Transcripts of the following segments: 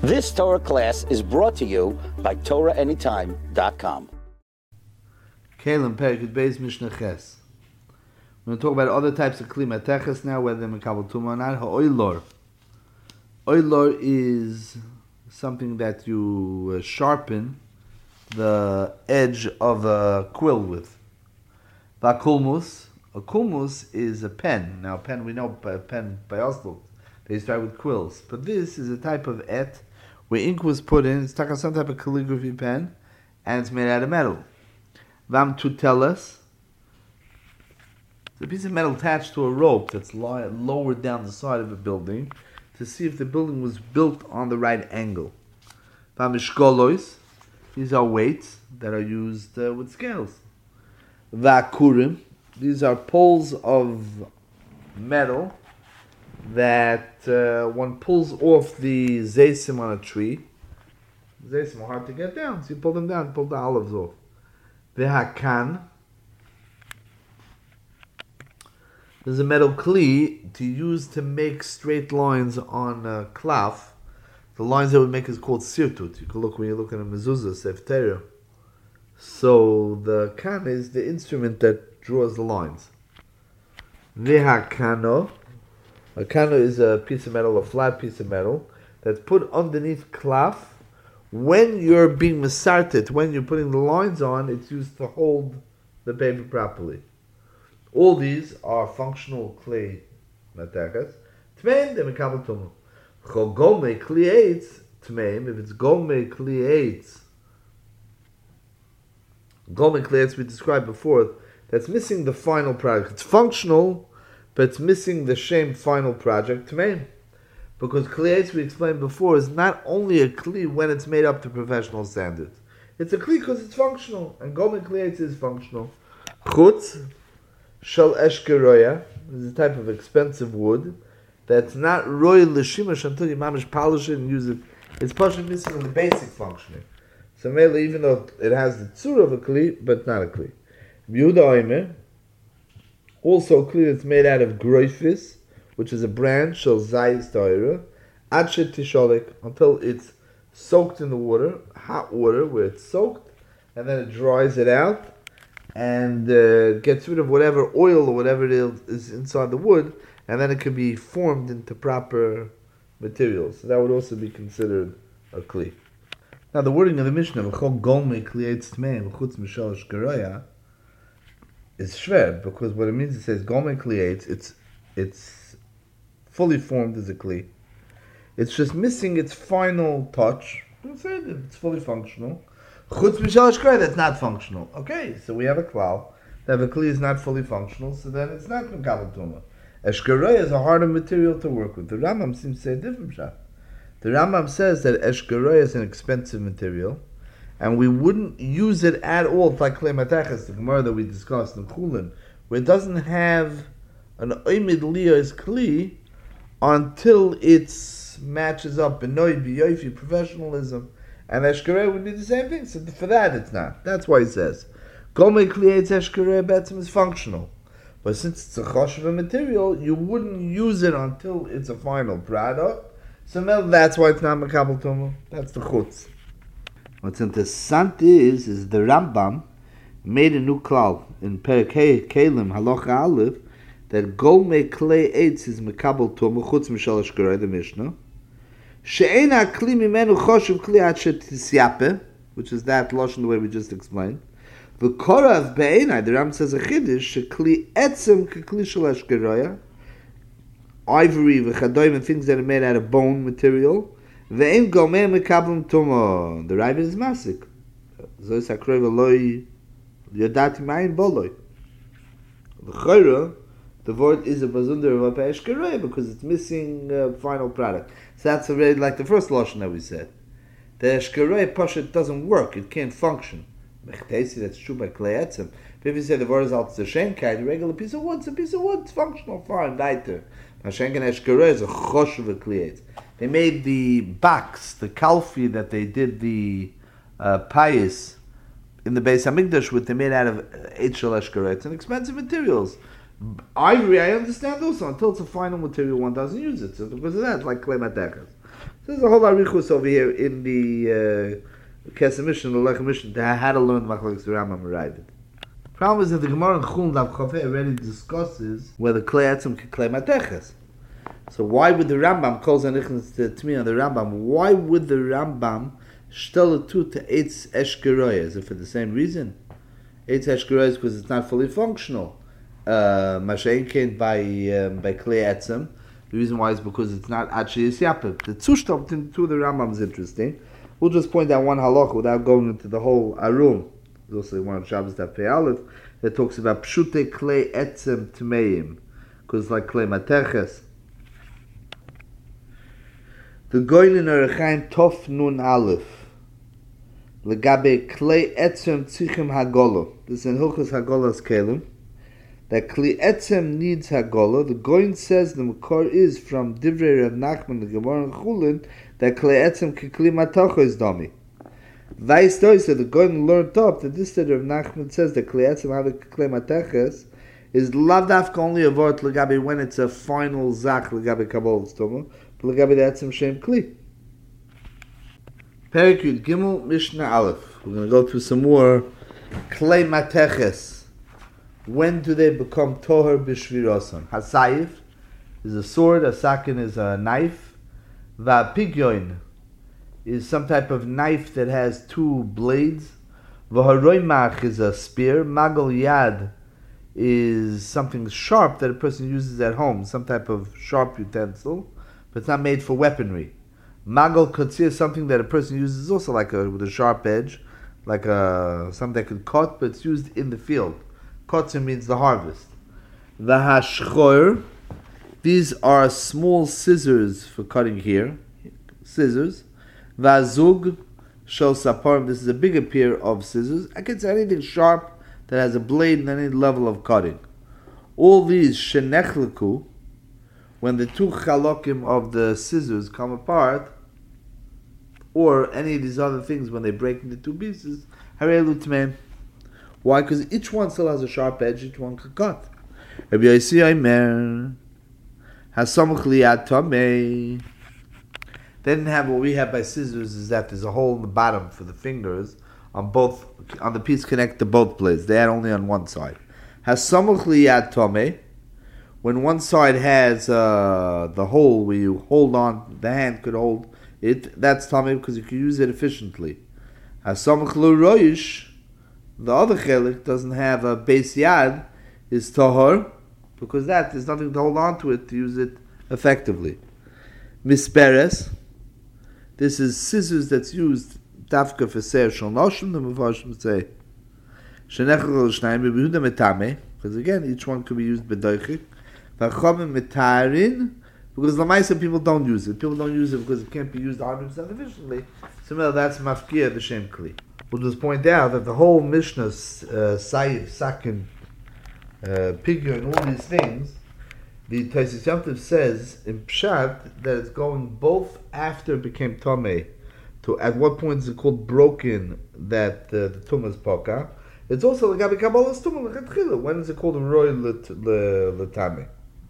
This Torah class is brought to you by TorahAnytime.com. Kalim Perikut Beis Mishnah Ches. We're going to talk about other types of Kli Mateches now, whether they're Mekabel Tumah or not. Ha'oilor. Oilor is something that you sharpen the edge of a quill with. Va'kulmus. A kulmus is a pen. Now, a pen, we know a pen by Oslo. They start with quills. But this is a type of et where ink was put in. It's some type of calligraphy pen, and it's made out of metal. Vam tutelas. It's a piece of metal attached to a rope that's lowered down the side of a building to see if the building was built on the right angle. Vam mishkolois. These are weights that are used with scales. Vakurim. These are poles of metal that one pulls off the zaysim on a tree. Zaysim are hard to get down, so you pull them down, pull the olives off. Vehakan. There's a metal kli to use to make straight lines on a klaf. The lines that we make is called sirtut. You can look when you look at a mezuzah, seftera. So the kan is the instrument that draws the lines. Vehakano. A kano is a piece of metal, a flat piece of metal, that's put underneath klaf. When you're being mesartet, when you're putting the lines on, it's used to hold the paper properly. All these are functional clay matekas. Tmeim, they mekabel tumah. Chol gome kli eitz, tmeim, if it's gome kli eitz, gome kli eitz we described before, that's missing the final product. It's functional, but it's missing the same final project, tmeim. Because kli eitz, we explained before, is not only a kli when it's made up to professional standards. It's a kli because it's functional, and gome kli eitz is functional. Chutz shel eshkeroya is a type of expensive wood that's not royal l'shimash until you mamish polish it and use it. It's partially missing the basic functioning. So mainly, even though it has the tzur of a kli, but not a kli. Yehuda Oimer, also a kli that's made out of groifis, which is a branch shel zayis ta'ira, ad shetisholik, until it's soaked in the water, hot water, where it's soaked, and then it dries it out, and gets rid of whatever oil or whatever it is inside the wood, and then it can be formed into proper materials. So that would also be considered a kli. Now the wording of the Mishnah, v'chol golme kli eitz tmeim v'chutz mishalosh geroya, is shver, because what it means, it says golme kli eitz, it's fully formed as a kli. It's just missing its final touch. It's fully functional. Chutz mishalosh geroya, that's not functional. Okay, so we have a klal that if a kli is not fully functional, so then it's not mekabel tumah. Eshkeroya is a harder material to work with. The Rambam seems to say a different shot. The Rambam says that Eshkeroya is an expensive material, and we wouldn't use it at all. It's like Klei Mateches, the Gemara that we discussed in Chulin, where it doesn't have an Oimid Liyos Kli until it matches up B'noi B'yofi, professionalism, and Eshkeroya would be the same thing. So for that, it's not. That's why he says Gomei Kli Eitz Eshkeroya Betzim is functional. But since it's a choshev material, you wouldn't use it until it's a final product. So that's why it's not mekabel tumah. That's the chutz. What's interessant is the Rambam made a new klal in Perek Kelim Halacha Aleph that golme klei eitz is mekabel tumah chutz mishalosh geroya, the Mishnah. She'ein ha'kli mimenu choshev kli ad shetisyape, which is that lashon the way we just explained. The Korav Be'enai, the Ram says a chiddush, shekli etzem kekli shel eshkeroya, ivory v'chadoim and things that are made out of bone material, ve'en gomei mekabel tumah. The Rav is masik. Zos hakroy v'loi yodati ma'in boloi. The chayra, the word is a bazunder of eshkeroya because it's missing final product. So that's already like the first lashon that we said. The eshkeroya pashat doesn't work; it can't function. That's true by klei etzem. If you say the word is al tzeshenkai, the regular piece of wood, it's a piece of wood, it's functional, fine, weiter. Hashenkan eshkeroya is a choshev klei eitz. They made the box, the kalfi that they did the payis in the Beis Hamikdash with, they made out of eitz shel eshkeroya. It's an expensive materials. Ivory, I understand also, until it's a final material, one doesn't use it. So because of that, it's like klei mateches. There's a whole arichus over here in the Kesef Mishnah, the Lechem Mishnah, how to learn Machlokes Rambam Ravid. Problem is that the Gemara in Chulin Daf Chafei already discusses whether Klei Etzem can Klei Mateches. So why would the Rambam calls anichnas to me on the Rambam? Why would the Rambam shtell it to Eitz Eshkeroy? Is it for the same reason? Eitz Eshkeroy is because it's not fully functional. Mashain came by Klei Etzem. The reason why is because it's not actually Yisyapik. The Zushtab to the Rambam is interesting. We'll just point out one halacha without going into the whole Arum. There's also one of Shabbos Daf Pei Aleph that talks about Pshute Klei Etzem Tmeim, because it's like Klei Mateches. The Goyin in Erechaim Tov Nun Aleph Legabe Klei Etzem Tzichim Hagolo. This is in Hilchos Hagolas Kelim. That Klei Etzem needs Hagolo. The Goyin says the Makor is from Divrei Rav Nachman the Gemara in Chulin that Klei Etzem Kekli Matocho is Domi. Vaistoi said the Goyin learned up that this that Rav Nachman says that Klei Etzem Kekli Mateches is lavdafka only a vort legabe when it's a final zach legabe kabbalah stoma, but legabe the Etzem Shem Kli. Perek Yud Gimel Mishnah Aleph. We're going to go through some more Klei Mateches. When do they become toher b'shvirosan? Hasayif is a sword, a sakin is a knife, va'pigyoin is some type of knife that has two blades, v'haroymach is a spear, magal yad is something sharp that a person uses at home, some type of sharp utensil, but it's not made for weaponry. Magal kotzir is something that a person uses also with a sharp edge, like something that could cut, but it's used in the field. Kotzir means the harvest. V'hashchor, these are small scissors for cutting here, scissors. V'azug shel saparim, this is a bigger pair of scissors. I can say anything sharp that has a blade and any level of cutting. All these shenechleku, when the two chalokim of the scissors come apart, or any of these other things when they break into two pieces, harelu tmeim. Why? Because each one still has a sharp edge, each one can cut. Rabbi Yossi Omer, hasamuch liyad tamei. They didn't have what we have by scissors, is that there's a hole in the bottom for the fingers on the piece connect to both blades. They had only on one side. Hasamuch liyad tamei, when one side has the hole where you hold on, the hand could hold it, that's tamei because you can use it efficiently. Hasamuch l'roish, the other chelik doesn't have a base yad, is tahor, because there's nothing to hold on to it to use it effectively. Misperes, this is scissors that's used dafka for seir shel noshim, the mefarshim say shenechel shnayim bebehuda metame, because again each one could be used bedoichik. V'chomim metarin, because lamaisa people don't use it. People don't use it because it can't be used 100% efficiently. Similar, that's mafkia the shem kli. We'll just point out that the whole Mishnah, Sakin, Pigya, and all these things, the Taisus Yom Tov says in Pshat that it's going both after it became Tomei, to at what point is it called broken that the Tumah is Poka. It's also like Gabi Kabbalah's Tumah, when is it called Roy L'Tamei?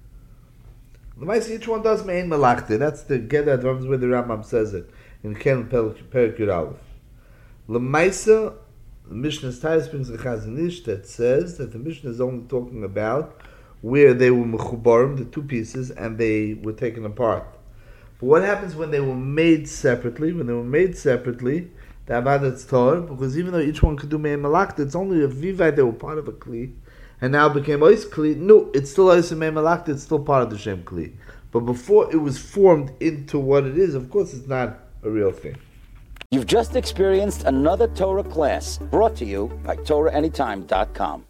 Each one does Mein Malachte. That's the get that runs where the Rambam says it in Ken Perek Yud Aleph. L'maisa, the Mishnah's Tayus brings a Chazon Ish that says that the Mishnah is only talking about where they were mechubarim, the two pieces, and they were taken apart. But what happens when they were made separately? When they were made separately, the Avadat's Torah, because even though each one could do Me'en Malachta, it's only a Vivai, they were part of a Kli, and now it became Ois Kli. No, it's still Ois Me'en Malachta, it's still part of the Shem Kli. But before it was formed into what it is, of course it's not a real thing. You've just experienced another Torah class brought to you by TorahAnytime.com.